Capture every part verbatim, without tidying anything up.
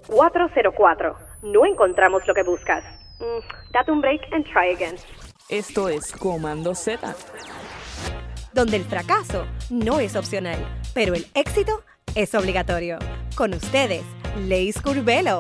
cuatro cero cuatro. No encontramos lo que buscas. Mm, date un break and try again. Esto es Comando Z, donde el fracaso no es opcional, pero el éxito es obligatorio. Con ustedes, Leis Curvelo.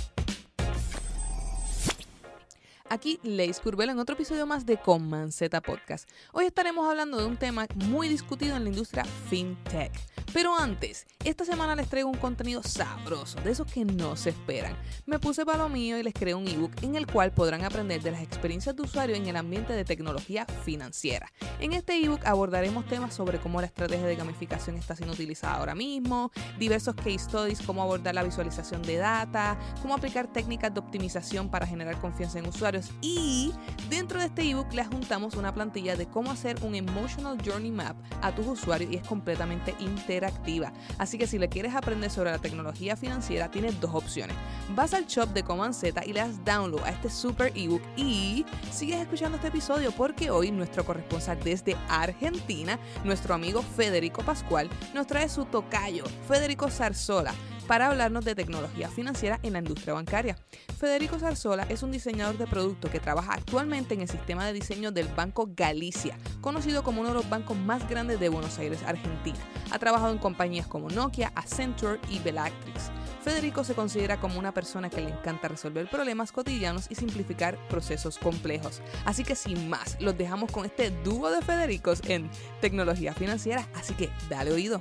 Aquí Leis Curvelo en otro episodio más de Comando Z Podcast. Hoy estaremos hablando de un tema muy discutido en la industria FinTech. Pero antes, esta semana les traigo un contenido sabroso, de esos que no se esperan. Me puse para lo mío y les creé un ebook en el cual podrán aprender de las experiencias de usuario en el ambiente de tecnología financiera. En este ebook abordaremos temas sobre cómo la estrategia de gamificación está siendo utilizada ahora mismo, diversos case studies, cómo abordar la visualización de data, cómo aplicar técnicas de optimización para generar confianza en usuarios y dentro de este ebook les juntamos una plantilla de cómo hacer un Emotional Journey Map a tus usuarios y es completamente interactiva. Así que si le quieres aprender sobre la tecnología financiera, tienes dos opciones. Vas al shop de Comando Z y le das download a este super ebook y sigues escuchando este episodio porque hoy nuestro corresponsal desde Argentina, nuestro amigo Federico Pascual, nos trae su tocayo, Federico Zarzola, para hablarnos de tecnología financiera en la industria bancaria. Federico Zarzola es un diseñador de producto que trabaja actualmente en el sistema de diseño del Banco Galicia, conocido como uno de los bancos más grandes de Buenos Aires, Argentina. Ha trabajado en compañías como Nokia, Accenture y Bellatrix. Federico se considera como una persona que le encanta resolver problemas cotidianos y simplificar procesos complejos. Así que sin más, los dejamos con este dúo de Federicos en tecnología financiera, así que dale oído.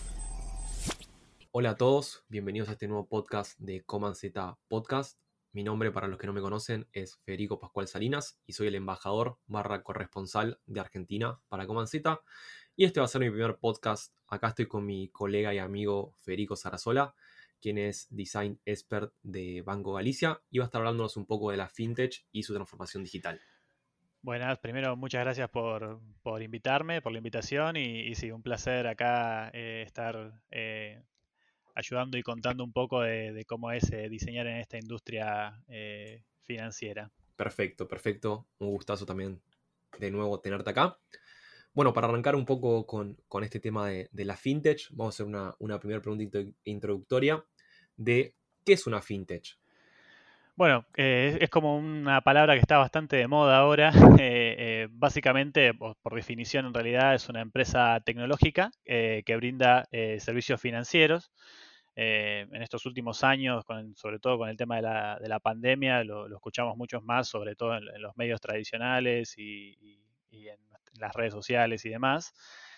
Hola a todos, bienvenidos a este nuevo podcast de Comando Z Podcast. Mi nombre, para los que no me conocen, es Federico Pascual Salinas y soy el embajador barra corresponsal de Argentina para Comando Z. Y este va a ser mi primer podcast. Acá estoy con mi colega y amigo Federico Zarzola, quien es Design Expert de Banco Galicia y va a estar hablándonos un poco de la FinTech y su transformación digital. Buenas, primero muchas gracias por, por invitarme, por la invitación y, y sí, un placer acá eh, estar eh, ayudando y contando un poco de, de cómo es eh, diseñar en esta industria eh, financiera. Perfecto, perfecto. Un gustazo también de nuevo tenerte acá. Bueno, para arrancar un poco con, con este tema de, de la FinTech, vamos a hacer una, una primera pregunta introductoria de ¿qué es una FinTech? Bueno, eh, es, es como una palabra que está bastante de moda ahora. Eh, eh, básicamente, por, por definición, en realidad es una empresa tecnológica eh, que brinda eh, servicios financieros. Eh, en estos últimos años, con, sobre todo con el tema de la, de la pandemia, lo, lo escuchamos mucho más, sobre todo en, en los medios tradicionales y, y, y en, en las redes sociales y demás.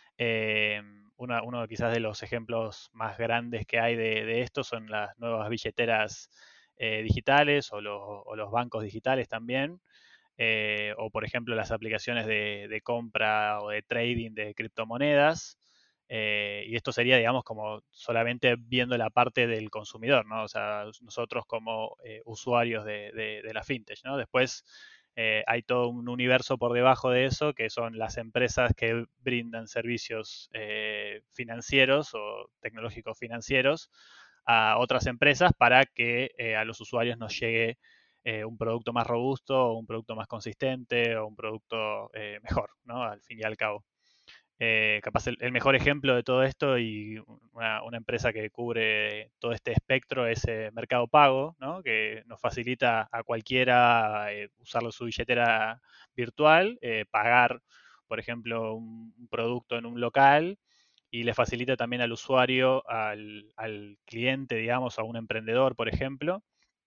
Eh, una, uno quizás de los ejemplos más grandes que hay de, de esto son las nuevas billeteras eh, digitales o los, o los bancos digitales también. Eh, o por ejemplo las aplicaciones de, de, compra o de trading de criptomonedas. Eh, y esto sería, digamos, como solamente viendo la parte del consumidor, ¿no? O sea, nosotros como eh, usuarios de, de, de la fintech, ¿no? Después eh, hay todo un universo por debajo de eso, que son las empresas que brindan servicios eh, financieros o tecnológicos financieros a otras empresas para que eh, a los usuarios nos llegue eh, un producto más robusto, o un producto más consistente, o un producto eh, mejor, ¿no? Al fin y al cabo. Eh, capaz el, el, mejor ejemplo de todo esto y una, una, empresa que cubre todo este espectro es eh, Mercado Pago, ¿no? Que nos facilita a cualquiera eh, usar su billetera virtual, eh, pagar, por ejemplo, un, un producto en un local y le facilita también al usuario, al, al cliente, digamos, a un emprendedor, por ejemplo,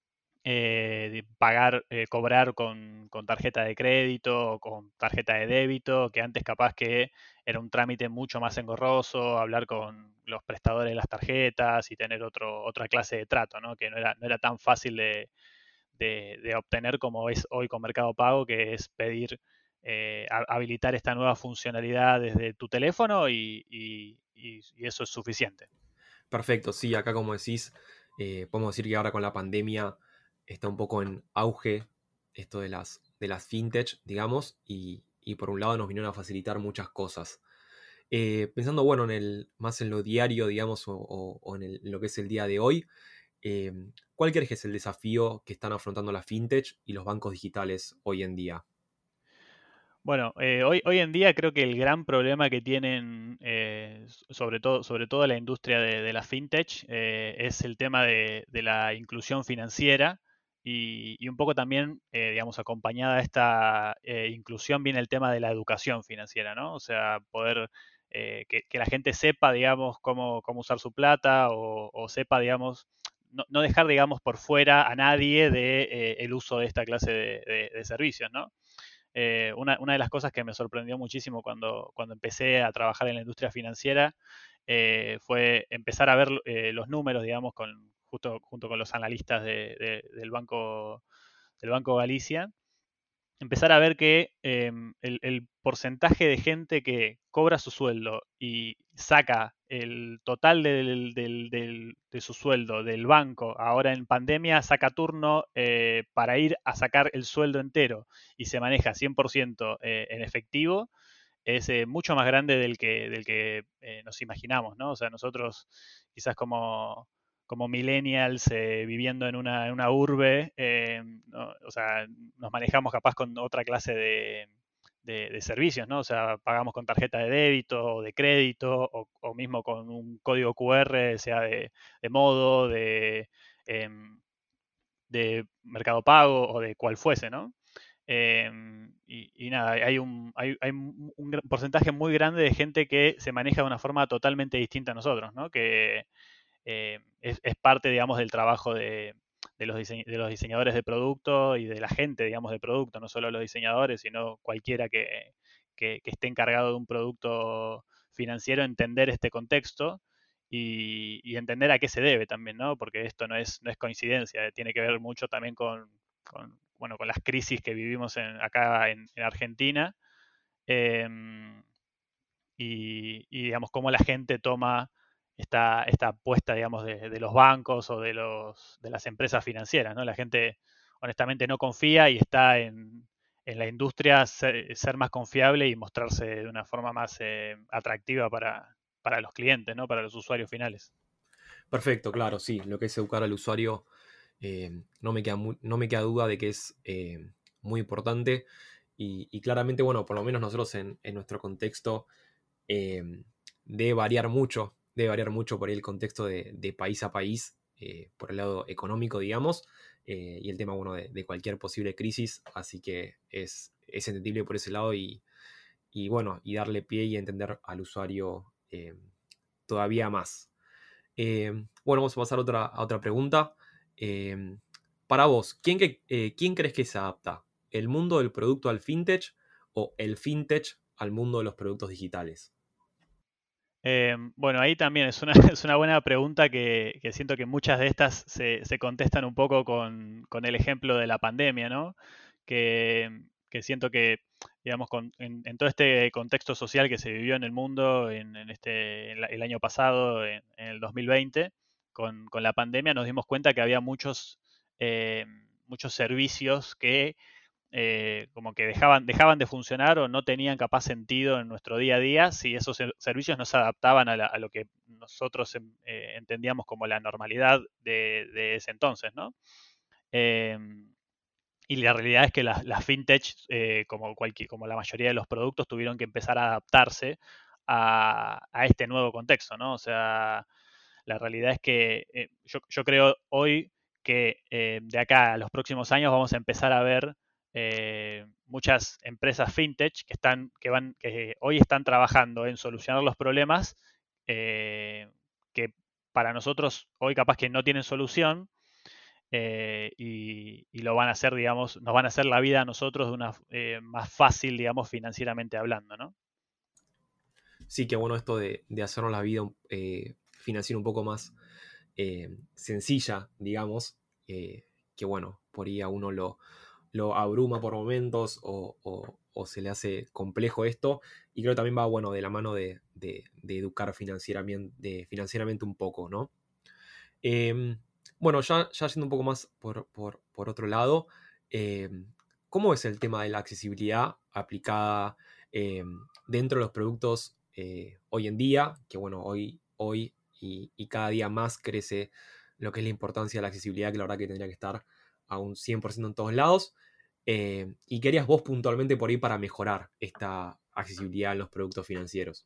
eh, pagar, eh, cobrar con, con, tarjeta de crédito o con tarjeta de débito, que antes capaz que era un trámite mucho más engorroso, hablar con los prestadores de las tarjetas y tener otro, otra clase de trato, ¿no? Que no era, no era tan fácil de, de, de obtener como es hoy con Mercado Pago, que es pedir, eh, habilitar esta nueva funcionalidad desde tu teléfono y, y, y, y eso es suficiente. Perfecto, sí, acá como decís, eh, podemos decir que ahora con la pandemia está un poco en auge esto de las, de las fintech, digamos, y, y por un lado nos vinieron a facilitar muchas cosas. Eh, pensando, bueno, en el, más en lo diario, digamos, o, o, o en, el, en lo que es el día de hoy, eh, ¿cuál crees que es el desafío que están afrontando la fintech y los bancos digitales hoy en día? Bueno, eh, hoy, hoy en día creo que el gran problema que tienen, eh, sobre todo, sobre todo la industria de, de la fintech, eh, es el tema de, de la inclusión financiera y, y un poco también, eh, digamos, acompañada a esta eh, inclusión viene el tema de la educación financiera, ¿no? O sea, poder eh, que, que la gente sepa, digamos, cómo, cómo usar su plata o, o sepa, digamos, no, no dejar, digamos, por fuera a nadie de, eh, el uso de esta clase de, de- de servicios, ¿no? Eh, una, una de las cosas que me sorprendió muchísimo cuando, cuando empecé a trabajar en la industria financiera eh, fue empezar a ver eh, los números, digamos, con, justo, junto con los analistas de- de- del Banco, del Banco Galicia, empezar a ver que eh, el, el porcentaje de gente que cobra su sueldo y saca el total del, del- del- de su sueldo del banco, ahora en pandemia, saca turno eh, para ir a sacar el sueldo entero y se maneja cien por ciento eh, en efectivo, es eh, mucho más grande del que, del que eh, nos imaginamos, ¿no? O sea, nosotros quizás como, como millennials eh, viviendo en una, en una urbe, eh, ¿no? O sea, nos manejamos capaz con otra clase de, de, de servicios, ¿no? O sea, pagamos con tarjeta de débito o de crédito o, o mismo con un código Q R, sea de, de modo, de, em, de Mercado Pago o de cual fuese, ¿no? Eh, y, y, nada, hay un, hay, hay un porcentaje muy grande de gente que se maneja de una forma totalmente distinta a nosotros, ¿no? Que eh, es, es, parte, digamos, del trabajo de, de, los dise de los diseñadores de producto y de la gente, digamos, de producto, no solo los diseñadores, sino cualquiera que, que, que esté encargado de un producto financiero, entender este contexto y, y, entender a qué se debe también, ¿no? Porque esto no es, no es coincidencia, tiene que ver mucho también con, con bueno, con las crisis que vivimos en, acá en, en Argentina eh, y, y, digamos, cómo la gente toma esta, esta apuesta, digamos, de, de los bancos o de, los, de las empresas financieras, ¿no? La gente, honestamente, no confía y está en, en la industria ser, ser, más confiable y mostrarse de una forma más eh, atractiva para, para los clientes, ¿no? Para los usuarios finales. Perfecto, claro, sí. Lo que es educar al usuario, eh, no, me queda mu- no me queda duda de que es eh, muy importante. Y, y claramente, bueno, por lo menos nosotros en, en nuestro contexto eh, debe variar mucho, debe variar mucho por ahí el contexto de, de país a país, eh, por el lado económico, digamos, eh, y el tema, bueno, de, de cualquier posible crisis. Así que es, es entendible por ese lado y, y, bueno, y darle pie y entender al usuario eh, todavía más. Eh, bueno, vamos a pasar a otra, a otra pregunta. Eh, para vos, ¿quién, que, eh, ¿quién crees que se adapta? ¿El mundo del producto al fintech o el fintech al mundo de los productos digitales? Eh, bueno, ahí también es una, es una buena pregunta que, que siento que muchas de estas se, se contestan un poco con, con el ejemplo de la pandemia, ¿no? Que, que siento que, digamos, con, en, en todo este contexto social que se vivió en el mundo en, en este, en la- el año pasado, en, en el dos mil veinte, con, con la pandemia nos dimos cuenta que había muchos, eh, muchos servicios que eh, como que dejaban, dejaban de funcionar o no tenían capaz sentido en nuestro día a día si esos ser- servicios no se adaptaban a, la- a lo que nosotros em, eh, entendíamos como la normalidad de, de ese entonces, ¿no? Eh, y la realidad es que las, las fintech, eh, como, cualquier, como la mayoría de los productos, tuvieron que empezar a adaptarse a, a este nuevo contexto, ¿no? O sea, la realidad es que eh, yo, yo, creo hoy que eh, de acá a los próximos años vamos a empezar a ver eh, muchas empresas fintech que están, que van, que hoy están trabajando en solucionar los problemas eh, que para nosotros hoy capaz que no tienen solución eh, y, y, lo van a hacer, digamos, nos van a hacer la vida a nosotros de una eh, más fácil, digamos, financieramente hablando, ¿no? Sí, que bueno esto de, de hacernos la vida eh, financiera un poco más eh, sencilla, digamos, eh, que bueno, por ahí a uno lo, lo abruma por momentos o, o- o se le hace complejo esto, y creo que también va, bueno, de la mano de, de- de educar financieramente, de, financieramente un poco, ¿no? Eh, bueno, ya, ya yendo un poco más por, por- por otro lado, eh, ¿cómo es el tema de la accesibilidad aplicada eh, dentro de los productos eh, hoy en día? Que bueno, hoy, hoy y, y cada día más crece lo que es la importancia de la accesibilidad, que la verdad que tendría que estar a un cien por ciento en todos lados. Eh, ¿Y qué harías vos puntualmente por ahí para mejorar esta accesibilidad en los productos financieros?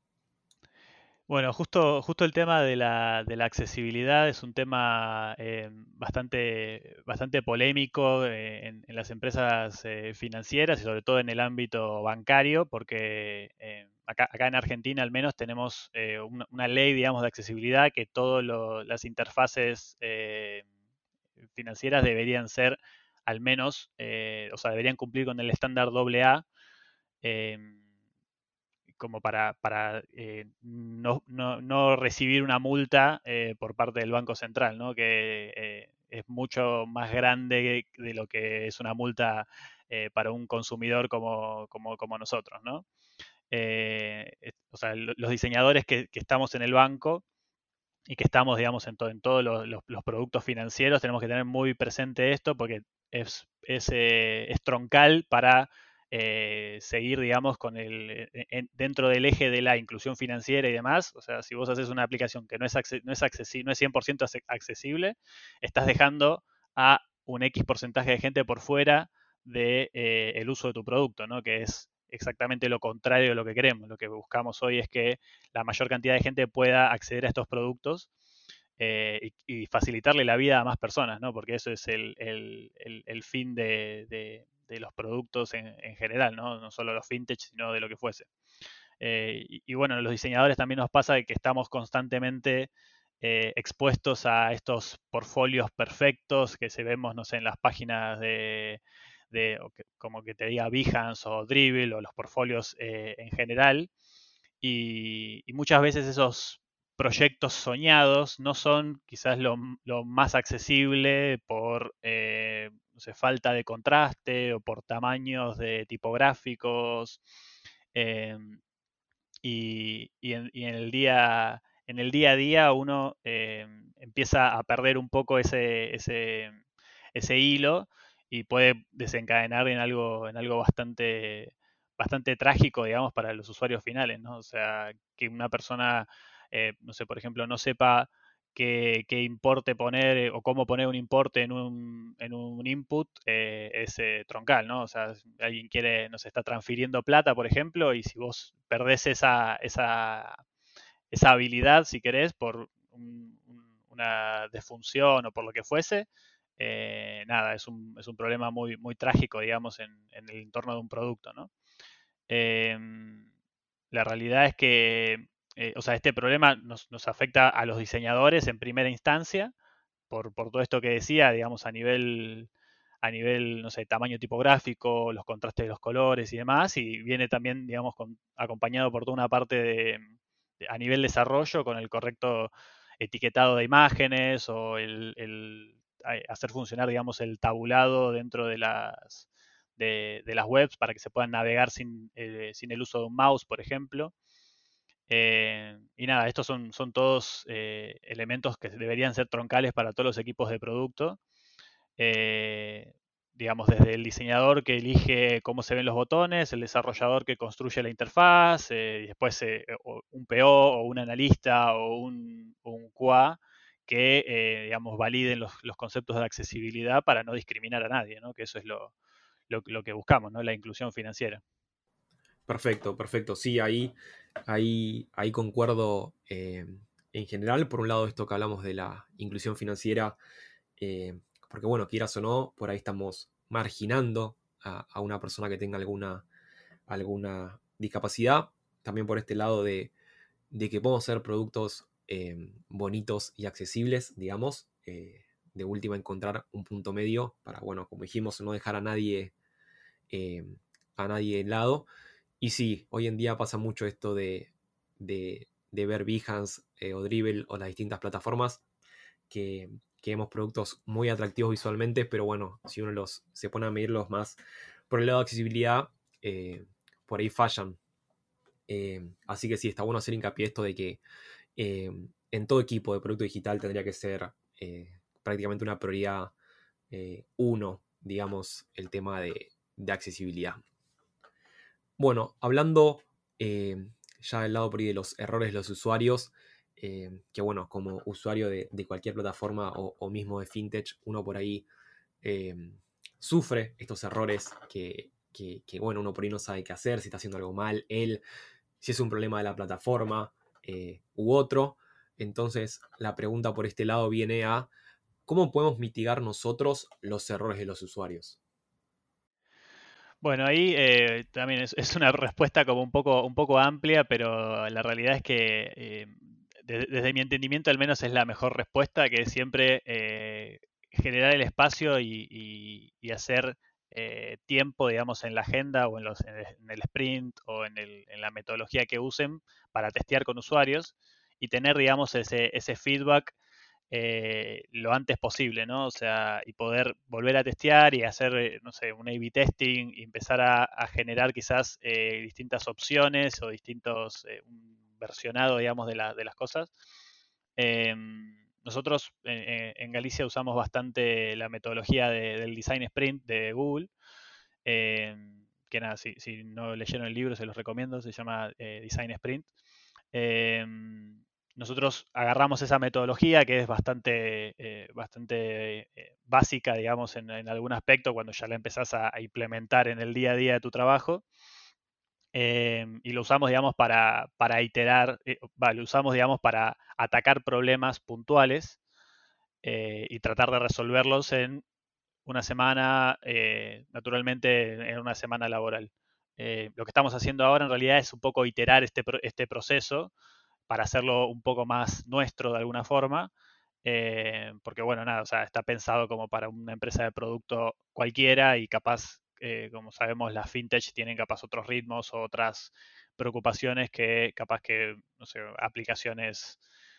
Bueno, justo, justo el tema de la, de la accesibilidad es un tema eh, bastante, bastante polémico eh, en, en las empresas eh, financieras y sobre todo en el ámbito bancario, porque eh, acá, acá en Argentina al menos tenemos eh, una, una ley, digamos, de accesibilidad que todas las interfaces eh, financieras deberían ser al menos, eh, o sea, deberían cumplir con el estándar doble A. Eh, como para, para eh, no, no, no, recibir una multa eh, por parte del Banco Central, ¿no? Que eh, es mucho más grande de lo que es una multa eh, para un consumidor como, como, como nosotros, ¿no? Eh, o sea, los diseñadores que, que, estamos en el banco y que estamos, digamos, en, to, en todos los, los, los, productos financieros, tenemos que tener muy presente esto porque es, es, eh, es troncal para eh, seguir, digamos, con el en, dentro del eje de la inclusión financiera y demás. O sea, si vos haces una aplicación que no es, no es, accesi no es cien por ciento accesible, estás dejando a un X porcentaje de gente por fuera del de, eh, el uso de tu producto, ¿no? Que es exactamente lo contrario de lo que queremos. Lo que buscamos hoy es que la mayor cantidad de gente pueda acceder a estos productos eh, y, y, facilitarle la vida a más personas, ¿no? Porque eso es el, el, el, el fin de, de, de, los productos en, en general, ¿no? No solo los fintech, sino de lo que fuese. Eh, y, y, bueno, los diseñadores también nos pasa que estamos constantemente eh, expuestos a estos portfolios perfectos que se vemos, no sé, en las páginas de, de que, como que te diga Behance o Dribbble o los portfolios eh, en general. Y, y, muchas veces esos proyectos soñados no son quizás lo, lo más accesible por eh, no sé, falta de contraste o por tamaños de tipográficos. Eh, y, y, en, y en el día en el día a día uno eh, empieza a perder un poco ese, ese, ese hilo y puede desencadenar en algo, en algo bastante, bastante trágico, digamos, para los usuarios finales, ¿no? O sea, que una persona, eh, no sé, por ejemplo, no sepa qué, qué importe poner eh, o cómo poner un importe en un, en un input eh, es eh, troncal, ¿no? O sea, alguien quiere, nos está transfiriendo plata, por ejemplo, y si vos perdés esa, esa, esa habilidad, si querés, por un, una defunción o por lo que fuese, eh, nada, es un, es un problema muy, muy trágico, digamos, en, en el entorno de un producto, ¿no? Eh, la realidad es que, eh, o sea, este problema nos, nos, afecta a los diseñadores en primera instancia, por, por todo esto que decía, digamos, a nivel, a nivel, no sé, tamaño tipográfico, los contrastes de los colores y demás, y viene también, digamos, con, acompañado por toda una parte de, de, a nivel desarrollo con el correcto etiquetado de imágenes o el, el hacer funcionar, digamos, el tabulado dentro de las, de, de las webs para que se puedan navegar sin, eh, sin el uso de un mouse, por ejemplo. Eh, y nada, estos son, son todos eh, elementos que deberían ser troncales para todos los equipos de producto. Eh, digamos, desde el diseñador que elige cómo se ven los botones, el desarrollador que construye la interfaz, eh, y después eh, un P O o un analista o un, un Q A que, eh, digamos, validen los, los, conceptos de accesibilidad para no discriminar a nadie, ¿no? Que eso es lo, lo, lo que buscamos, ¿no? La inclusión financiera. Perfecto, perfecto. Sí, ahí, ahí, ahí concuerdo eh, en general. Por un lado, esto que hablamos de la inclusión financiera, eh, porque bueno, quieras o no, por ahí estamos marginando a, a una persona que tenga alguna, alguna discapacidad. También por este lado de, de que podemos hacer productos eh, bonitos y accesibles, digamos. Eh, de última, encontrar un punto medio para, bueno, como dijimos, no dejar a nadie, eh, a nadie de lado. Y sí, hoy en día pasa mucho esto de, de, de ver Behance eh, o Dribbble o las distintas plataformas que, que vemos productos muy atractivos visualmente, pero bueno, si uno los se pone a medirlos más por el lado de accesibilidad, eh, por ahí fallan. Eh, así que sí, está bueno hacer hincapié esto de que eh, en todo equipo de producto digital tendría que ser eh, prácticamente una prioridad eh, uno, digamos, el tema de, de accesibilidad. Bueno, hablando eh, ya del lado por ahí de los errores de los usuarios, eh, que bueno, como usuario de, de cualquier plataforma o, o mismo de fintech, uno por ahí eh, sufre estos errores que, que, que, bueno, uno por ahí no sabe qué hacer, si está haciendo algo mal, él, si es un problema de la plataforma eh, u otro. Entonces, la pregunta por este lado viene a ¿cómo podemos mitigar nosotros los errores de los usuarios? Bueno, ahí eh, también es, es una respuesta como un poco, un poco amplia, pero la realidad es que eh, de- desde mi entendimiento al menos es la mejor respuesta, que es siempre eh, generar el espacio y, y- y hacer eh, tiempo, digamos, en la agenda o en, los, en el en el sprint o en, el- en la metodología que usen para testear con usuarios y tener, digamos, ese, ese feedback eh, lo antes posible, ¿no? O sea, y poder volver a testear y hacer, eh, no sé, un A B testing y empezar a, a generar quizás eh, distintas opciones o distintos, eh, un versionado, digamos, de, la- de las cosas. Eh, nosotros eh, en Galicia usamos bastante la metodología de- del Design Sprint de Google. eh, que nada, si, si no leyeron el libro, se los recomiendo, se llama eh, Design Sprint. Eh, Nosotros agarramos esa metodología que es bastante, eh, bastante eh, básica, digamos, en, en, algún aspecto cuando ya la empezás a, a, implementar en el día a día de tu trabajo. Eh, y lo usamos, digamos, para, para iterar, eh, va, lo usamos, digamos, para atacar problemas puntuales eh, y tratar de resolverlos en una semana, eh, naturalmente en una semana laboral. Eh, lo que estamos haciendo ahora en realidad es un poco iterar este, este proceso para hacerlo un poco más nuestro de alguna forma, eh, porque bueno, nada, o sea, está pensado como para una empresa de producto cualquiera y capaz, eh, como sabemos, las fintech tienen capaz otros ritmos o otras preocupaciones que capaz que, no sé, aplicaciones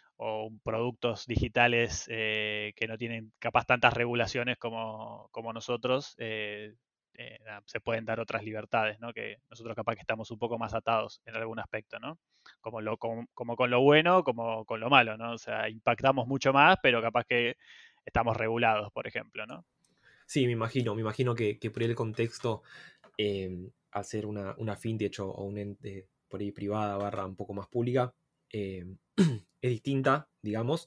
o productos digitales eh, que no tienen capaz tantas regulaciones como, como nosotros, eh, eh, se pueden dar otras libertades, ¿no? Que nosotros capaz que estamos un poco más atados en algún aspecto, ¿no? Como, lo, como, como con lo bueno, como con lo malo, ¿no? O sea, impactamos mucho más, pero capaz que estamos regulados, por ejemplo, ¿no? Sí, me imagino, me imagino que, que por ahí el contexto, eh, al ser una, una fintech o, o un ente por ahí privada barra un poco más pública, eh, es distinta, digamos.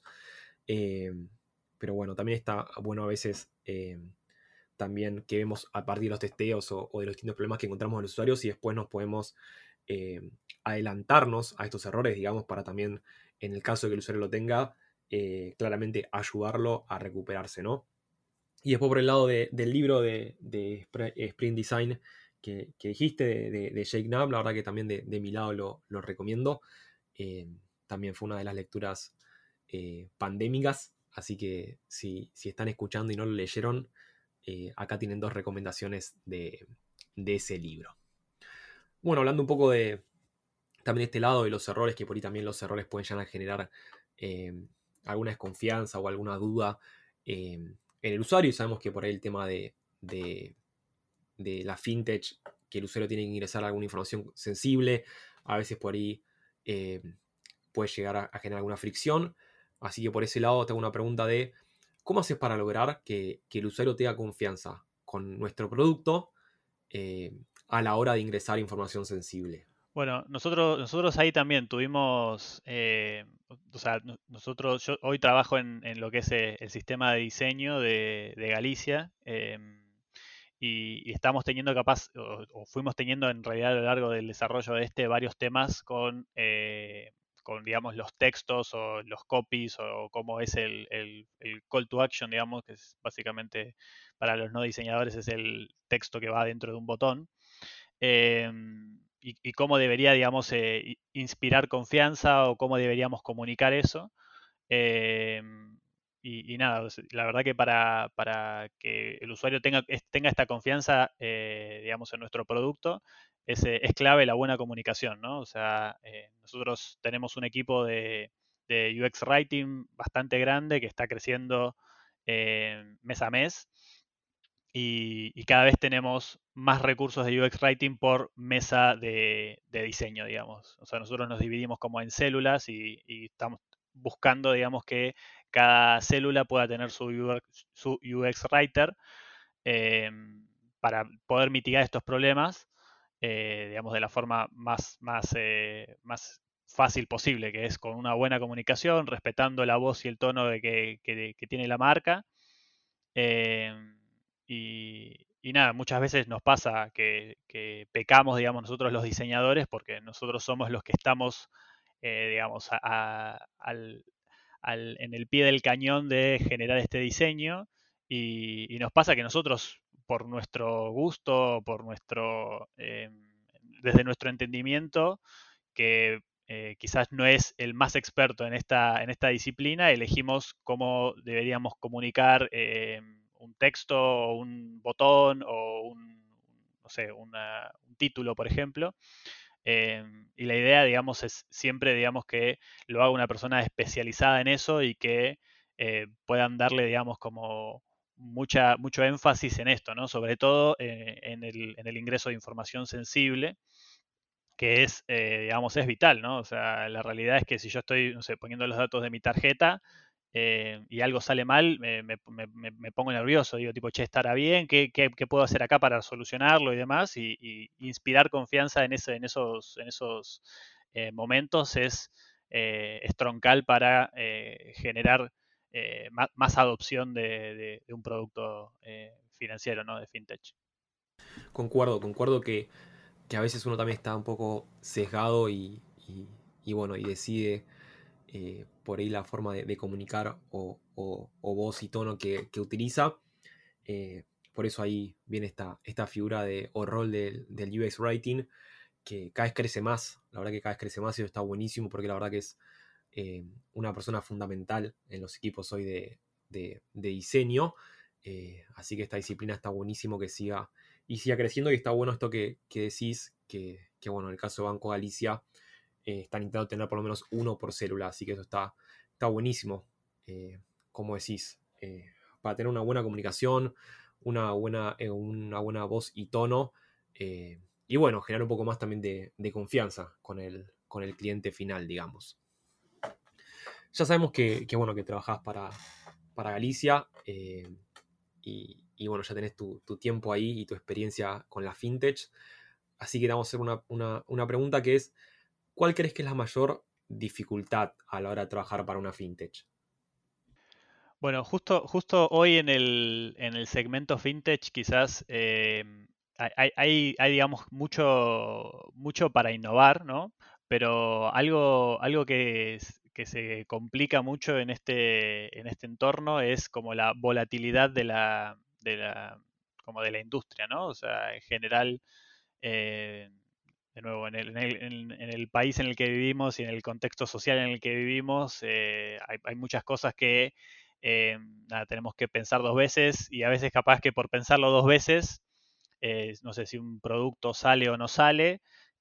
Eh, pero bueno, también está bueno a veces eh, también que vemos a partir de los testeos o, o de los distintos problemas que encontramos en los usuarios y después nos podemos eh, adelantarnos a estos errores, digamos, para también, en el caso de que el usuario lo tenga, eh, claramente ayudarlo a recuperarse, ¿no? Y después por el lado de- del libro de, de Sprint Design que, que dijiste, de, de, de Jake Knapp, la verdad que también de, de mi lado lo, lo recomiendo. Eh, también fue una de las lecturas eh, pandémicas, así que si, si están escuchando y no lo leyeron, eh, acá tienen dos recomendaciones de, de ese libro. Bueno, hablando un poco de también de este lado de los errores, que por ahí también los errores pueden llegar a generar eh, alguna desconfianza o alguna duda eh, en el usuario, y sabemos que por ahí el tema de, de, de la fintech, que el usuario tiene que ingresar alguna información sensible, a veces por ahí eh, puede llegar a, a generar alguna fricción. Así que por ese lado tengo una pregunta de ¿cómo haces para lograr que, que el usuario tenga confianza con nuestro producto eh, a la hora de ingresar información sensible? Bueno, nosotros, nosotros ahí también tuvimos, eh, o sea, no- nosotros, yo hoy trabajo en, en lo que es eh, el sistema de diseño de, de Galicia, em, y, y estamos teniendo capaz, o, o fuimos teniendo en realidad a lo largo del desarrollo de este varios temas con, eh, con digamos, los textos o los copies o cómo es el, el- el call to action, digamos, que es básicamente para los no diseñadores es el texto que va dentro de un botón. em, y, y cómo debería, digamos, eh, i- inspirar confianza o cómo deberíamos comunicar eso. Em, y, y nada, o sea, la verdad que para, para que el usuario tenga, es- tenga esta confianza, eh, digamos, en nuestro producto, es, eh, es clave la buena comunicación, ¿no? O sea, eh, nosotros tenemos un equipo de, de U X Writing bastante grande que está creciendo eh, mes a mes y, y cada vez tenemos más recursos de U X Writing por mesa de, de diseño, digamos. O sea, nosotros nos dividimos como en células y, y estamos buscando, digamos, que cada célula pueda tener su U X, su U X Writer eh, para poder mitigar estos problemas, eh, digamos, de la forma más, más, eh, más fácil posible, que es con una buena comunicación, respetando la voz y el tono de que, que, que tiene la marca. Eh, y, y nada, muchas veces nos pasa que, que pecamos, digamos, nosotros los diseñadores, porque nosotros somos los que estamos, eh, digamos, a- a- al, al- en el pie del cañón de generar este diseño, y, y nos pasa que nosotros, por nuestro gusto, por nuestro, eh, desde nuestro entendimiento, que eh, quizás no es el más experto en esta, en esta disciplina, elegimos cómo deberíamos comunicar eh, un texto o un botón o un, no sé, una- un título, por ejemplo. Eh, y la idea, digamos, es siempre, digamos, que lo haga una persona especializada en eso y que eh, puedan darle, digamos, como mucha, mucho énfasis en esto, ¿no? Sobre todo eh, en el, en el ingreso de información sensible, que es, eh, digamos, es vital, ¿no? O sea, la realidad es que si yo estoy, no sé, poniendo los datos de mi tarjeta eh, y algo sale mal, me, me- me- me pongo nervioso. Digo, tipo, che, ¿estará bien? ¿Qué, qué- qué puedo hacer acá para solucionarlo y demás? Y, y inspirar confianza en, ese, en esos, en esos eh, momentos es, eh, es troncal para eh, generar eh, ma- más, adopción de, de- de un producto eh, financiero, ¿no? De fintech. Concuerdo, concuerdo que, que a veces uno también está un poco sesgado y, y- y bueno, y decide eh, por ahí la forma de, de comunicar o, o- o voz y tono que, que utiliza. Eh, por eso ahí viene esta, esta figura de, o rol del, del U X Writing, que cada vez crece más. La verdad que cada vez crece más y eso está buenísimo porque la verdad que es eh, una persona fundamental en los equipos hoy de, de- de diseño. Eh, así que esta disciplina está buenísimo que siga y siga creciendo. Y está bueno esto que, que decís, que, que, bueno, en el caso de Banco Galicia eh, están intentando tener por lo menos uno por célula. Así que eso está, está buenísimo. Eh, como decís, eh, para tener una buena comunicación, una buena, eh, una buena voz y tono. eh, y bueno, generar un poco más también de, de confianza con el, con el cliente final, digamos. Ya sabemos que, que, bueno, que trabajás para, para Galicia eh, y, y, bueno, ya tenés tu, tu, tiempo ahí y tu experiencia con la fintech. Así que te vamos a hacer una, una, una pregunta que es, ¿cuál crees que es la mayor dificultad a la hora de trabajar para una fintech? Bueno, justo, justo hoy en el, en el segmento fintech quizás eh, hay, hay- hay, hay, digamos, mucho, mucho para innovar, ¿no? Pero algo, algo que, es- que se complica mucho en este, en este entorno es como la volatilidad de la, de la, como de la industria, ¿no? O sea, en general, eh, de nuevo, en el, en el- en- en el país en el que vivimos y en el contexto social en el que vivimos, eh, hay, hay muchas cosas que eh, nada, tenemos que pensar dos veces y a veces capaz que por pensarlo dos veces, eh, no sé si un producto sale o no sale,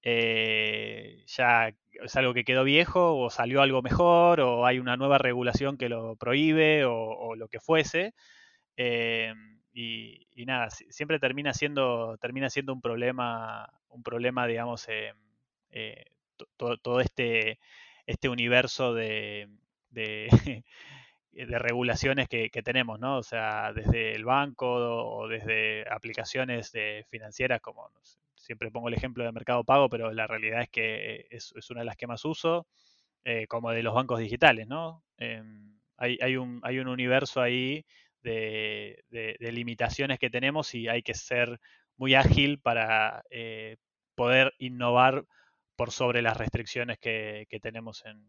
eh, ya es algo que quedó viejo o salió algo mejor o hay una nueva regulación que lo prohíbe o, o lo que fuese. Eh, y, y nada, si- siempre termina siendo, termina siendo un problema, un problema, digamos, eh, eh, to- to- todo este, este universo de, de, de regulaciones que, que tenemos, ¿no? O sea, desde el banco o desde aplicaciones de financieras, como no sé, siempre pongo el ejemplo de Mercado Pago, pero la realidad es que es, es una de las que más uso, eh, como de los bancos digitales, ¿no? Em, hay, hay un, hay un universo ahí de, de- de limitaciones que tenemos y hay que ser muy ágil para eh, poder innovar por sobre las restricciones que, que tenemos en,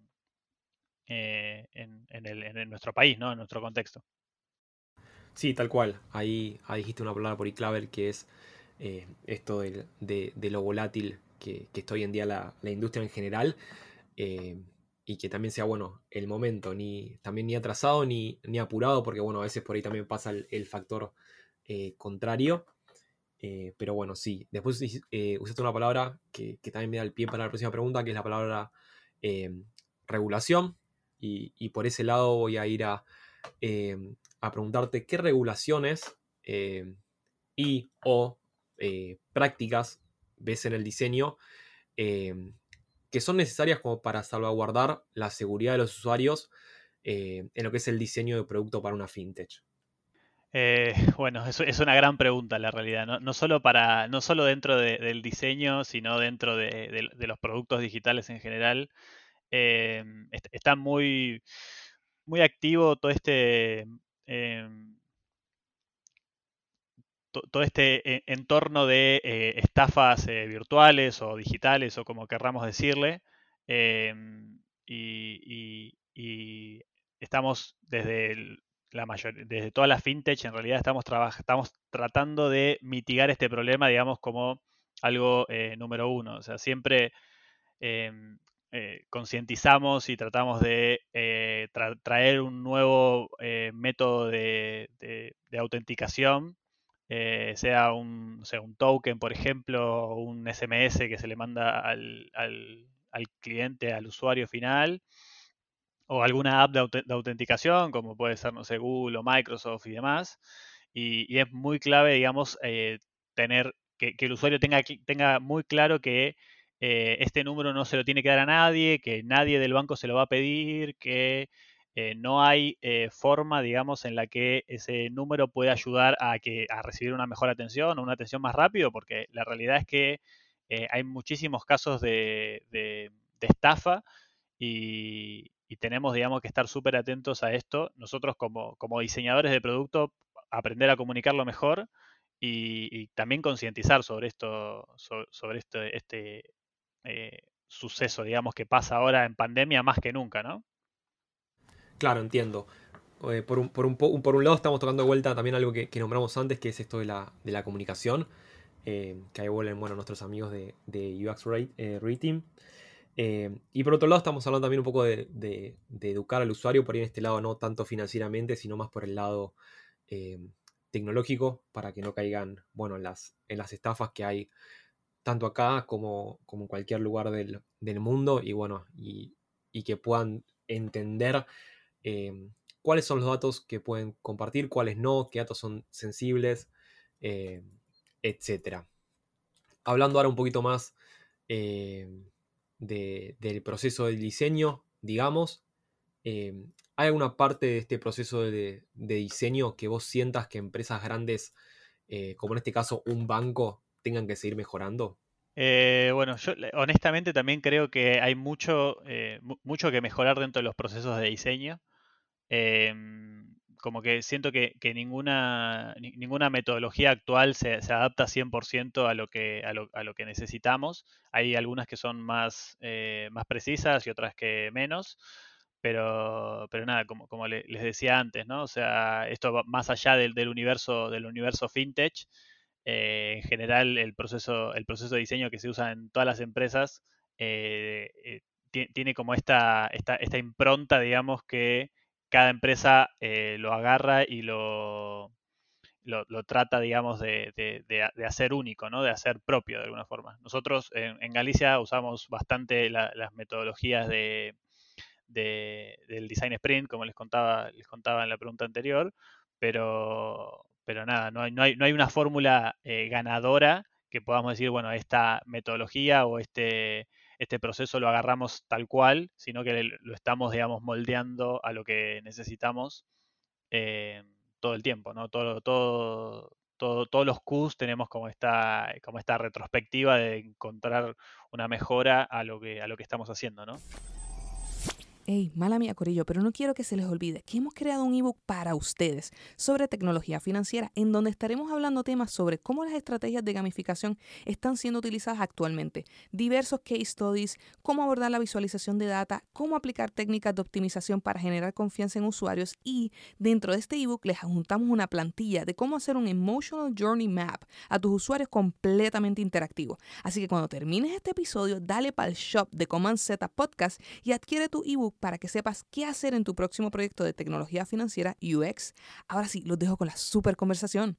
eh, en, en el- en nuestro país, ¿no? En nuestro contexto. Sí, tal cual. Ahí, ahí dijiste una palabra por ahí clave que es eh, esto del- de, de lo volátil que, que está hoy en día la, la industria en general. eh, y que también sea, bueno, el momento, ni, también ni atrasado ni, ni apurado, porque bueno, a veces por ahí también pasa el, el factor eh, contrario. Eh, pero bueno, sí. Después eh, usaste una palabra que, que también me da el pie para la próxima pregunta, que es la palabra eh, regulación. Y, y por ese lado voy a ir a, eh, a preguntarte qué regulaciones eh, y o eh, prácticas ves en el diseño eh, que son necesarias como para salvaguardar la seguridad de los usuarios eh, en lo que es el diseño de producto para una fintech. Eh, bueno, es, es una gran pregunta la realidad, no, no solo para, no solo dentro de- del diseño, sino dentro de, de- de los productos digitales en general. Eh, est- está muy, muy activo todo este, eh, to, todo este entorno de eh, estafas eh, virtuales o digitales o como querramos decirle. Eh, y, y, y estamos desde el, la mayor, desde toda la fintech, en realidad estamos, estamos tratando de mitigar este problema, digamos, como algo eh, número uno. O sea, siempre eh, eh, concientizamos y tratamos de eh, tra traer un nuevo eh, método de, de, de autenticación, eh, sea, un, sea un token, por ejemplo, o un S M S que se le manda al, al, al cliente, al usuario final, o alguna app de, aut de, autenticación, como puede ser, no sé, Google o Microsoft y demás. Y, y es muy clave, digamos, eh, tener que, que, el usuario tenga, tenga muy claro que eh, este número no se lo tiene que dar a nadie, que nadie del banco se lo va a pedir, que eh, no hay eh, forma, digamos, en la que ese número pueda ayudar a, que, a recibir una mejor atención o una atención más rápido, porque la realidad es que eh, hay muchísimos casos de, de, de estafa y, y tenemos, digamos, que estar súper atentos a esto. Nosotros como, como diseñadores de producto, aprender a comunicarlo mejor y, y también concientizar sobre esto, sobre, sobre este, este eh, suceso, digamos, que pasa ahora en pandemia más que nunca, ¿no? Claro, entiendo. Eh, por, un, por, un, por un lado estamos tocando de vuelta también algo que, que nombramos antes, que es esto de la, de la comunicación, eh, que ahí vuelven, bueno, nuestros amigos de, de U X Reteam. Eh, y por otro lado estamos hablando también un poco de, de, de educar al usuario, por ahí en este lado no tanto financieramente, sino más por el lado eh, tecnológico, para que no caigan, bueno, en las, en las estafas que hay tanto acá como, como en cualquier lugar del, del mundo, y bueno, y, y que puedan entender eh, cuáles son los datos que pueden compartir, cuáles no, qué datos son sensibles, eh, etcétera. Hablando ahora un poquito más eh, de, del proceso de diseño, digamos, eh, ¿hay alguna parte de este proceso de, de diseño que vos sientas que empresas grandes, eh, como en este caso un banco, tengan que seguir mejorando? Eh, bueno, yo honestamente también creo que hay mucho, eh, mucho que mejorar dentro de los procesos de diseño. Eh, como que siento que, que ninguna, ni, ninguna metodología actual se, se adapta cien por ciento a lo que, a lo, a lo que necesitamos. Hay algunas que son más, eh, más precisas y otras que menos. Pero, pero nada, como, como le, les decía antes, ¿no? O sea, esto va más allá del, del universo, del universo fintech. Eh, en general, el proceso, el proceso de diseño que se usa en todas las empresas eh, eh, tiene como esta, esta, esta impronta, digamos, que cada empresa eh, lo agarra y lo, lo, lo trata, digamos, de, de, de, de, hacer único, ¿no? De hacer propio de alguna forma. Nosotros en, en Galicia usamos bastante la, las metodologías de, de, del design sprint, como les contaba, les contaba en la pregunta anterior, pero, pero nada, no hay, no hay, no hay una fórmula eh, ganadora que podamos decir, bueno, esta metodología o este, este proceso lo agarramos tal cual, sino que lo estamos, digamos, moldeando a lo que necesitamos eh, todo el tiempo, ¿no? Todo, todo, todo, todos los Qs tenemos como esta, como esta retrospectiva de encontrar una mejora a lo que, a lo que estamos haciendo, ¿no? Hey, mala mía, Corillo, pero no quiero que se les olvide que hemos creado un ebook para ustedes sobre tecnología financiera, en donde estaremos hablando temas sobre cómo las estrategias de gamificación están siendo utilizadas actualmente, diversos case studies, cómo abordar la visualización de data, cómo aplicar técnicas de optimización para generar confianza en usuarios, y dentro de este ebook les adjuntamos una plantilla de cómo hacer un Emotional Journey Map a tus usuarios completamente interactivo. Así que cuando termines este episodio, dale para el shop de Command Z Podcast y adquiere tu ebook para que sepas qué hacer en tu próximo proyecto de tecnología financiera U X. Ahora sí, los dejo con la super conversación.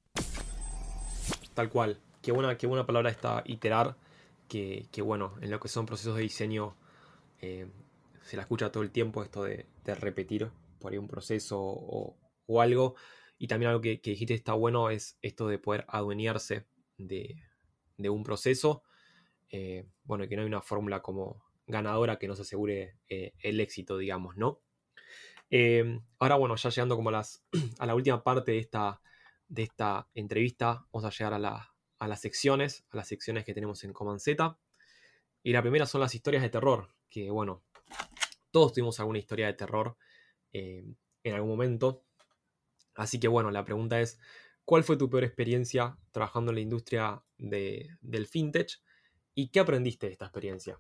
Tal cual. Qué buena, qué buena palabra esta iterar, que, que bueno, en lo que son procesos de diseño eh, se la escucha todo el tiempo esto de, de repetir por ahí un proceso o, o algo. Y también algo que, que dijiste está bueno es esto de poder adueñarse de, de un proceso. Eh, bueno, que no hay una fórmula como ganadora que nos asegure eh, el éxito, digamos, ¿no? Eh, ahora, bueno, ya llegando como a, las, a la última parte de esta, de esta entrevista, vamos a llegar a, la, a las secciones, a las secciones que tenemos en Command Z. Y la primera son las historias de terror, que bueno, todos tuvimos alguna historia de terror eh, en algún momento. Así que bueno, la pregunta es, ¿cuál fue tu peor experiencia trabajando en la industria de, del fintech y qué aprendiste de esta experiencia?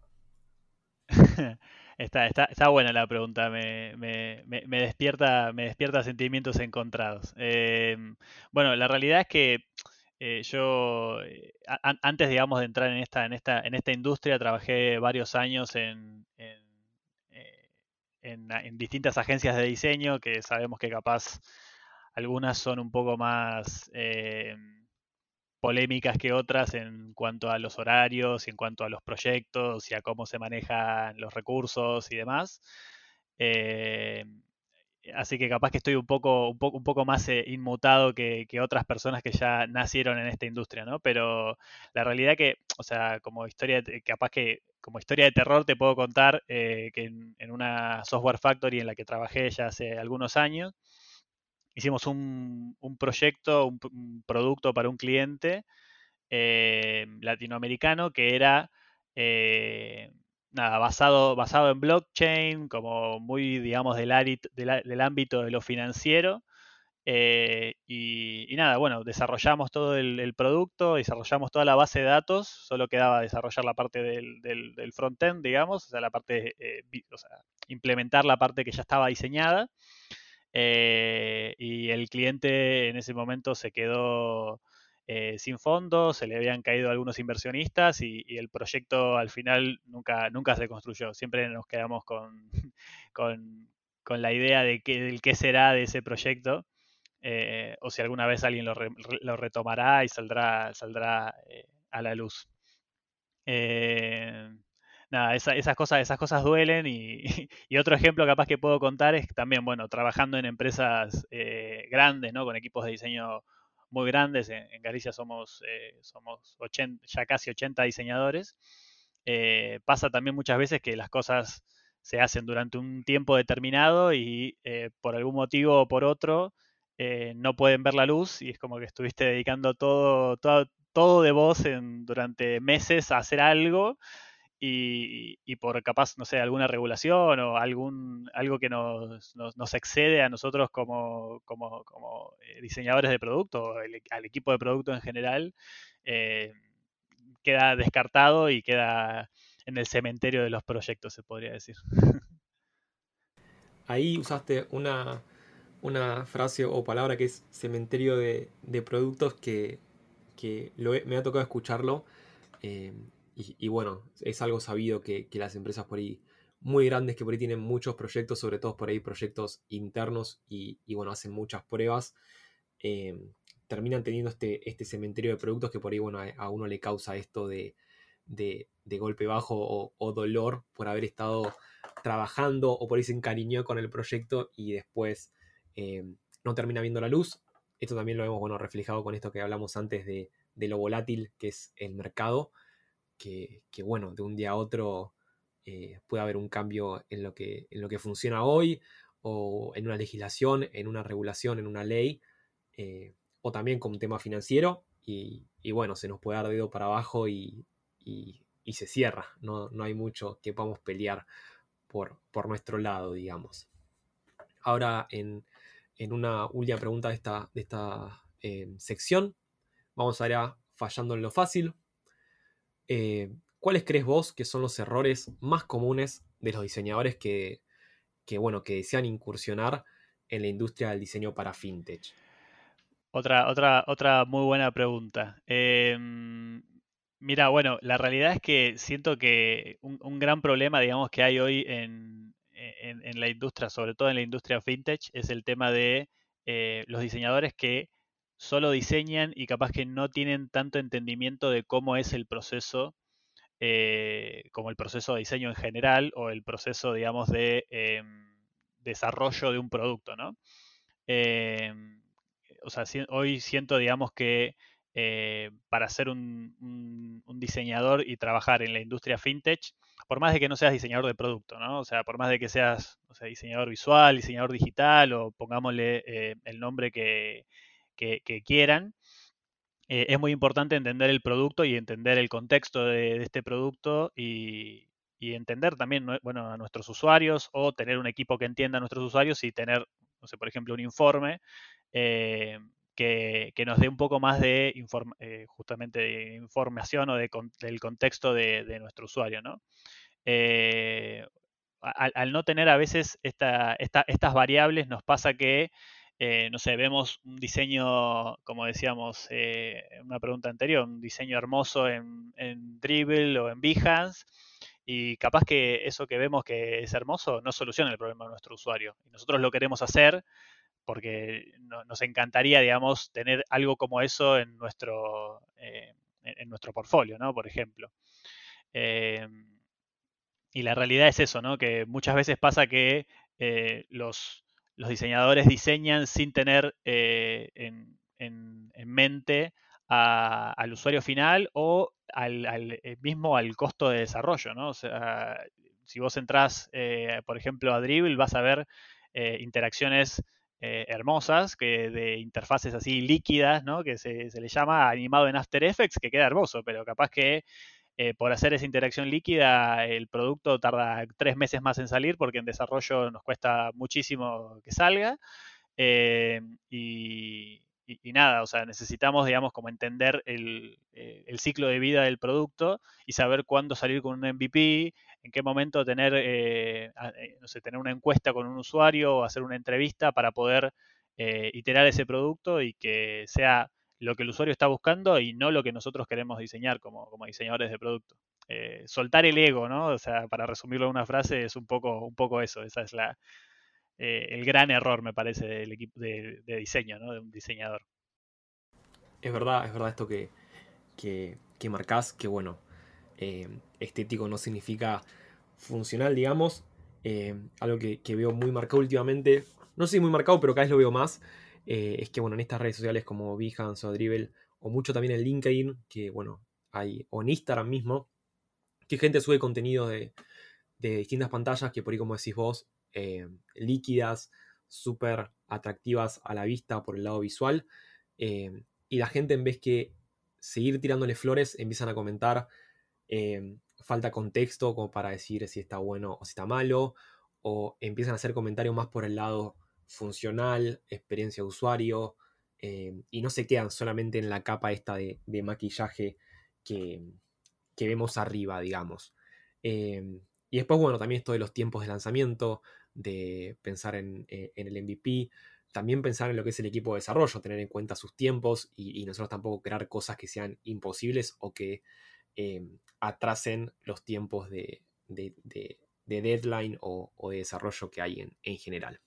Está, está, está buena la pregunta, me, me- me- me despierta, me despierta sentimientos encontrados. Eh, bueno, la realidad es que eh, yo, eh, a- an- antes, digamos, de entrar en esta, en esta, en esta industria, trabajé varios años en, en, eh, en a- en distintas agencias de diseño, que sabemos que capaz algunas son un poco más eh, polémicas que otras en cuanto a los horarios y en cuanto a los proyectos y a cómo se manejan los recursos y demás. Eh, Así que capaz que estoy un poco, un poco, un poco más eh, inmutado que, que otras personas que ya nacieron en esta industria, ¿no? Pero la realidad que, o sea, como historia, de- capaz que como historia de terror te puedo contar eh, que en, en una software factory en la que trabajé ya hace algunos años, hicimos un, un proyecto, un, un producto para un cliente eh, latinoamericano que era eh, nada, basado, basado en blockchain, como muy, digamos, del, árit- del, á- del ámbito de lo financiero. Eh, y, y nada, bueno, desarrollamos todo el, el producto, desarrollamos toda la base de datos, solo quedaba desarrollar la parte del, del, del front-end, digamos, o sea, la parte, eh, vi- o sea, implementar la parte que ya estaba diseñada. Eh, y el cliente en ese momento se quedó eh, sin fondos, se le habían caído algunos inversionistas y, y el proyecto al final nunca, nunca se construyó. Siempre nos quedamos con, con, con la idea de qué, del qué será de ese proyecto, eh, o si alguna vez alguien lo, re, lo retomará y saldrá, saldrá eh, a la luz. Eh, Nada, esa- esas cosas, esas cosas duelen y, y otro ejemplo capaz que puedo contar es que también, bueno, trabajando en empresas eh, grandes, ¿no? Con equipos de diseño muy grandes. En, en Galicia somos, eh, somos ochenta, ya casi ochenta diseñadores. Eh, pasa también muchas veces que las cosas se hacen durante un tiempo determinado y eh, por algún motivo o por otro eh, no pueden ver la luz y es como que estuviste dedicando todo, todo, todo de vos en, durante meses a hacer algo y, y por capaz, no sé, alguna regulación o algún algo que nos, nos, nos excede a nosotros como, como, como eh, diseñadores de producto, o el- al equipo de producto en general, eh, queda descartado y queda en el cementerio de los proyectos, se podría decir. Ahí usaste una, una frase o palabra que es cementerio de, de productos que, que lo he- me ha tocado escucharlo. eh, y, y bueno, es algo sabido que, que las empresas por ahí muy grandes que por ahí tienen muchos proyectos, sobre todo por ahí proyectos internos y, y bueno, hacen muchas pruebas, eh, terminan teniendo este, este cementerio de productos que por ahí bueno, a, a uno le causa esto de, de, de golpe bajo o, o dolor por haber estado trabajando o por ahí se encariñó con el proyecto y después eh, no termina viendo la luz. Esto también lo hemos bueno, reflejado con esto que hablamos antes de, de lo volátil que es el mercado, que, que bueno, de un día a otro eh, puede haber un cambio en lo, que, en lo que funciona hoy o en una legislación, en una regulación, en una ley, eh, o también con un tema financiero y, y, bueno, se nos puede dar dedo para abajo y, y, y se cierra, no, no hay mucho que podamos pelear por, por nuestro lado, digamos. Ahora, en, en una última pregunta de esta, de esta eh, sección, vamos a ir a fallando en lo fácil. Eh, ¿Cuáles crees vos que son los errores más comunes de los diseñadores que, que, bueno, que desean incursionar en la industria del diseño para fintech? Otra, otra, otra muy buena pregunta. Eh, mira, bueno, la realidad es que siento que un, un gran problema, digamos, que hay hoy en, en- en la industria, sobre todo en la industria fintech, es el tema de eh, los diseñadores que solo diseñan y capaz que no tienen tanto entendimiento de cómo es el proceso, eh, como el proceso de diseño en general o el proceso, digamos, de em, desarrollo de un producto, ¿no? Em, o sea, si- hoy siento, digamos, que eh, para ser un, un- un diseñador y trabajar en la industria fintech, por más de que no seas diseñador de producto, ¿no? O sea, por más de que seas, o sea, diseñador visual, diseñador digital o pongámosle eh, el nombre que, que- que quieran, eh, es muy importante entender el producto y entender el contexto de, de este producto y, y entender también, ¿no? Bueno, a nuestros usuarios o tener un equipo que entienda a nuestros usuarios y tener, no sé, por ejemplo, un informe eh, que, que nos dé un poco más de inform, eh, justamente de información o de, del contexto de, de nuestro usuario, ¿no? Eh, al, al, no tener a veces esta, esta, estas variables, nos pasa que, eh, no sé, vemos un diseño, como decíamos eh, en una pregunta anterior, un diseño hermoso en, en Dribbble o en Behance, y capaz que eso que vemos que es hermoso no soluciona el problema de nuestro usuario. Y nosotros lo queremos hacer porque no, nos encantaría, digamos, tener algo como eso en nuestro, eh, en nuestro portfolio, ¿no? Por ejemplo. Eh, y la realidad es eso, ¿no? Que muchas veces pasa que eh, los, los diseñadores diseñan sin tener eh, en, en, en, mente a, al usuario final o al, al, mismo al costo de desarrollo, ¿no? O sea, si vos entrás, eh, por ejemplo, a Dribbble, vas a ver eh, interacciones eh, hermosas, que de interfaces así líquidas, ¿no? Que se, se le llama animado en After Effects, que queda hermoso, pero capaz que eh, por hacer esa interacción líquida el producto tarda tres meses más en salir porque en desarrollo nos cuesta muchísimo que salga. Eh, y, y, y, nada, o sea, necesitamos, digamos, como entender el, eh, el, ciclo de vida del producto y saber cuándo salir con un M V P, en qué momento tener, eh, no sé, tener una encuesta con un usuario o hacer una entrevista para poder eh, iterar ese producto y que sea lo que el usuario está buscando y no lo que nosotros queremos diseñar como, como diseñadores de producto. Eh, soltar el ego, ¿no? O sea, para resumirlo en una frase, es un poco, un poco eso, esa es la, eh, el gran error, me parece, del equipo de, de diseño, ¿no? De un diseñador. Es verdad, es verdad esto que, que, que marcás, que bueno, eh, estético no significa funcional, digamos. Eh, algo que, que veo muy marcado últimamente, no sé si muy marcado, pero cada vez lo veo más, eh, es que bueno, en estas redes sociales como Behance o Dribbble, o mucho también en LinkedIn, que bueno, hay, o en Instagram mismo, que gente sube contenido de, de distintas pantallas que por ahí, como decís vos, eh, líquidas, súper atractivas a la vista por el lado visual, eh, y la gente, en vez que seguir tirándole flores, empiezan a comentar eh, falta contexto como para decir si está bueno o si está malo, o empiezan a hacer comentarios más por el lado funcional, experiencia de usuario, eh, y no se quedan solamente en la capa esta de, de maquillaje que, que vemos arriba, digamos. Eh, y después, bueno, también esto de los tiempos de lanzamiento, de pensar en, en el M V P, también pensar en lo que es el equipo de desarrollo, tener en cuenta sus tiempos y, y nosotros tampoco crear cosas que sean imposibles o que eh, atrasen los tiempos de, de, de, de deadline o, o, de desarrollo que hay en, en general.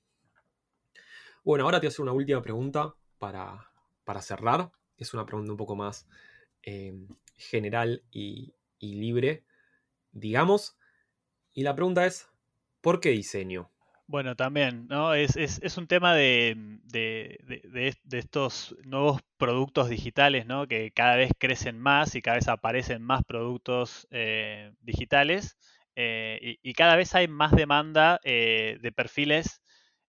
Bueno, ahora te voy a hacer una última pregunta para, para cerrar. Es una pregunta un poco más eh, general y, y libre, digamos. Y la pregunta es, ¿por qué diseño? Bueno, también, ¿no? Es, es, es un tema de, de, de, de, estos nuevos productos digitales, ¿no? Que cada vez crecen más y cada vez aparecen más productos eh, digitales eh, y, y cada vez hay más demanda eh, de perfiles,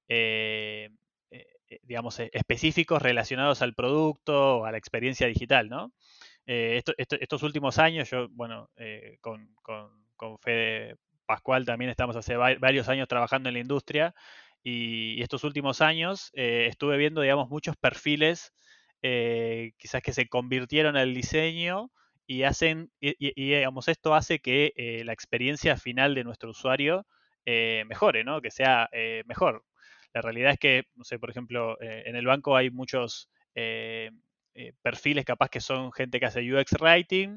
eh, eh, digamos, específicos relacionados al producto o a la experiencia digital, ¿no? Eh, esto, esto, estos últimos años, yo, bueno, eh, con, con, con Fede Pascual también estamos hace varios años trabajando en la industria y estos últimos años eh, estuve viendo, digamos, muchos perfiles eh, quizás que se convirtieron al diseño y hacen, y, y digamos, esto hace que eh, la experiencia final de nuestro usuario eh, mejore, ¿no? Que sea eh, mejor. La realidad es que, no sé, por ejemplo, eh, en el banco hay muchos eh, eh, perfiles capaz que son gente que hace U X Writing,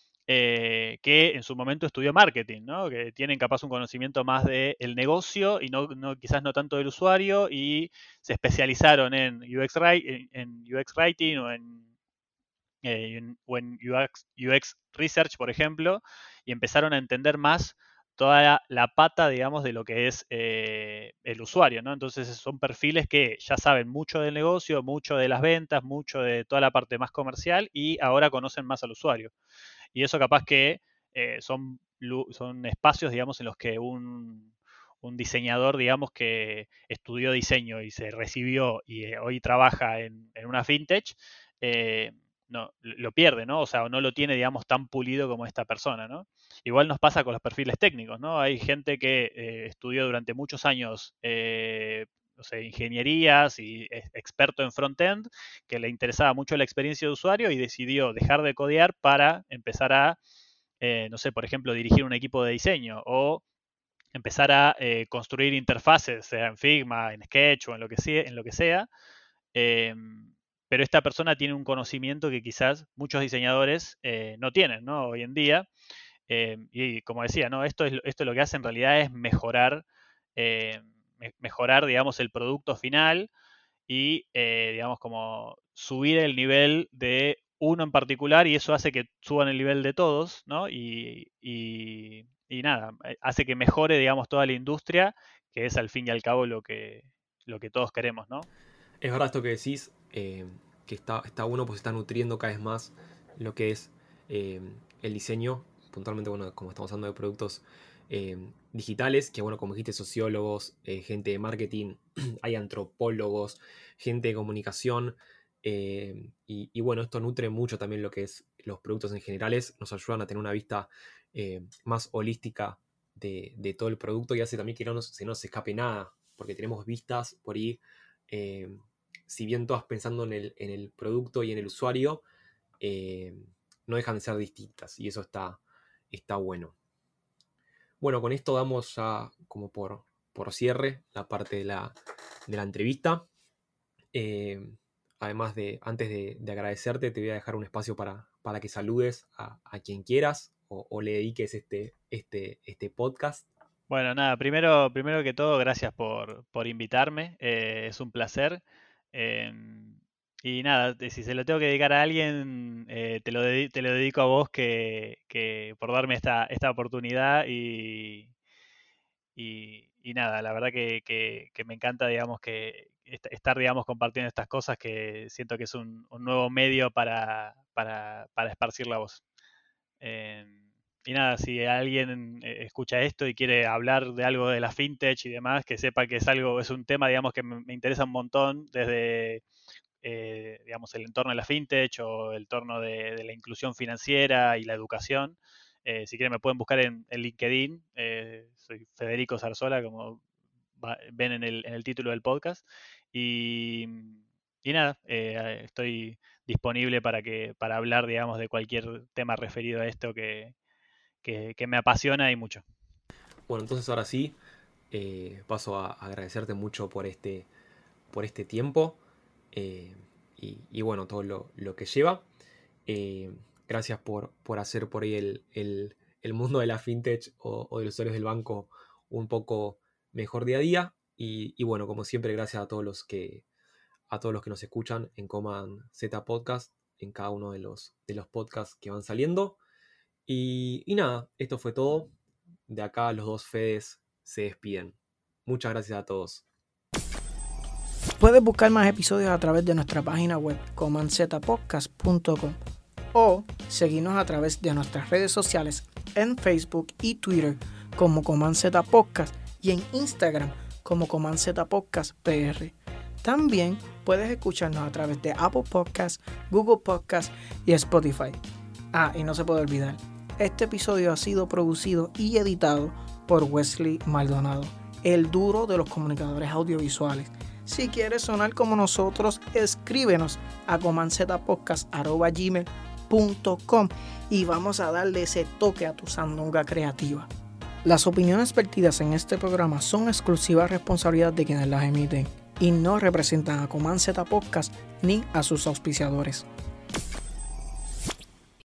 eh, que en su momento estudió marketing, ¿no? Que tienen capaz un conocimiento más del negocio y no, no, quizás no tanto del usuario y se especializaron en U X, en, en U X Writing o en, eh, en, o en U X, U X Research, por ejemplo, y empezaron a entender más toda la, la pata, digamos, de lo que es eh, el usuario, ¿no? Entonces son perfiles que ya saben mucho del negocio, mucho de las ventas, mucho de toda la parte más comercial y ahora conocen más al usuario. Y eso capaz que eh, son, son espacios, digamos, en los que un, un diseñador, digamos, que estudió diseño y se recibió y eh, hoy trabaja en, en una fintech, eh, no, lo pierde, ¿no? O sea, no lo tiene, digamos, tan pulido como esta persona, ¿no? Igual nos pasa con los perfiles técnicos, ¿no? Hay gente que eh, estudió durante muchos años eh, no sé, ingenierías y experto en front-end, que le interesaba mucho la experiencia de usuario y decidió dejar de codear para empezar a, eh, no sé, por ejemplo, dirigir un equipo de diseño o empezar a eh, construir interfaces, sea en Figma, en Sketch o en lo que sea. En lo que sea. Eh, pero esta persona tiene un conocimiento que quizás muchos diseñadores eh, no tienen, ¿no? Hoy en día. Eh, y como decía, ¿no? Esto, es, esto lo que hace en realidad es mejorar, eh, mejorar, digamos, el producto final y, eh, digamos, como subir el nivel de uno en particular, y eso hace que suban el nivel de todos, ¿no? Y, y, y nada, hace que mejore, digamos, toda la industria, que es al fin y al cabo lo que, lo que todos queremos, ¿no? Es verdad esto que decís, eh, que está, está bueno, pues está nutriendo cada vez más lo que es eh, el diseño, puntualmente, bueno, como estamos hablando de productos eh, digitales, que bueno, como dijiste, sociólogos, eh, gente de marketing, hay antropólogos, gente de comunicación, eh, y, y bueno, esto nutre mucho también lo que es los productos en generales, nos ayudan a tener una vista eh, más holística de, de todo el producto y hace también que no nos, se nos escape nada, porque tenemos vistas por ahí, eh, si bien todas pensando en el, en el producto y en el usuario, eh, no dejan de ser distintas y eso está, está bueno. Bueno, con esto damos ya como por, por cierre la parte de la, de la entrevista. Eh, además de, antes de, de agradecerte, te voy a dejar un espacio para, para que saludes a, a quien quieras o, o le dediques este, este, este podcast. Bueno, nada, primero, primero que todo, gracias por, por invitarme, eh, es un placer. Eh, y nada, si se lo tengo que dedicar a alguien, eh, te, lo dedi- te lo dedico a vos que, que por darme esta, esta oportunidad y, y, y nada, la verdad que, que, que me encanta, digamos, que est- estar, digamos, compartiendo estas cosas, que siento que es un, un nuevo medio para, para, para esparcir la voz. Eh, y nada, si alguien eh, escucha esto y quiere hablar de algo de la fintech y demás, que sepa que es algo, es un tema, digamos, que me, me interesa un montón desde, eh, digamos, el entorno de la fintech o el entorno de, de la inclusión financiera y la educación. Eh, si quieren me pueden buscar en, en LinkedIn, eh, soy Federico Zarzola, como va, ven en el, en el título del podcast. Y, y nada, eh, estoy disponible para que para hablar, digamos, de cualquier tema referido a esto que, que, que me apasiona y mucho. Bueno, entonces ahora sí, eh, paso a agradecerte mucho por este, por este tiempo eh, y, y bueno, todo lo, lo que lleva. Eh, gracias por, por hacer por ahí el, el, el mundo de la fintech o, o de los usuarios del banco un poco mejor día a día. Y, y bueno, como siempre, gracias a todos los que a todos los que nos escuchan en Command Z Podcast, en cada uno de los, de los podcasts que van saliendo. Y, y nada, esto fue todo. De acá los dos Fedes se despiden. Muchas gracias a todos. Puedes buscar más episodios a través de nuestra página web command z podcast punto com o seguirnos a través de nuestras redes sociales en Facebook y Twitter como Command Z Podcast y en Instagram como Command Z Podcast P R. También puedes escucharnos a través de Apple Podcasts, Google Podcasts y Spotify. Ah, y no se puede olvidar, este episodio ha sido producido y editado por Wesley Maldonado, el duro de los comunicadores audiovisuales. Si quieres sonar como nosotros, escríbenos a command z podcast arroba gmail punto com y vamos a darle ese toque a tu sandunga creativa. Las opiniones vertidas en este programa son exclusiva responsabilidad de quienes las emiten y no representan a Command Z Podcast ni a sus auspiciadores.